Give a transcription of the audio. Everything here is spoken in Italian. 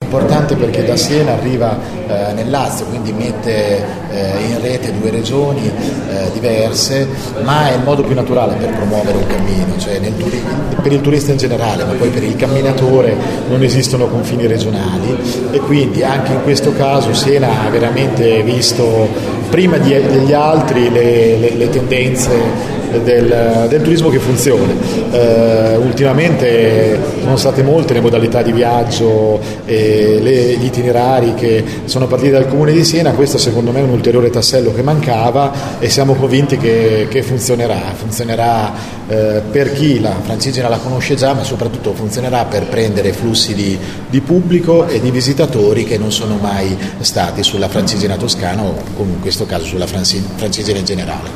importante perché da Siena arriva nel Lazio, quindi mette in rete due regioni diverse, ma è il modo più naturale per promuovere un cammino, cioè per il turista in generale, ma poi per il camminatore non esistono confini regionali, e quindi anche in questo caso Siena ha veramente visto prima degli altri le tendenze del turismo che funziona. Ultimamente sono state molte le modalità di viaggio e gli itinerari che sono partiti dal Comune di Siena. Questo secondo me è un ulteriore tassello che mancava, e siamo convinti che funzionerà per chi la Francigena la conosce già, ma soprattutto funzionerà per prendere flussi di pubblico e di visitatori che non sono mai stati sulla Francigena toscana, o in questo caso sulla Francigena in generale.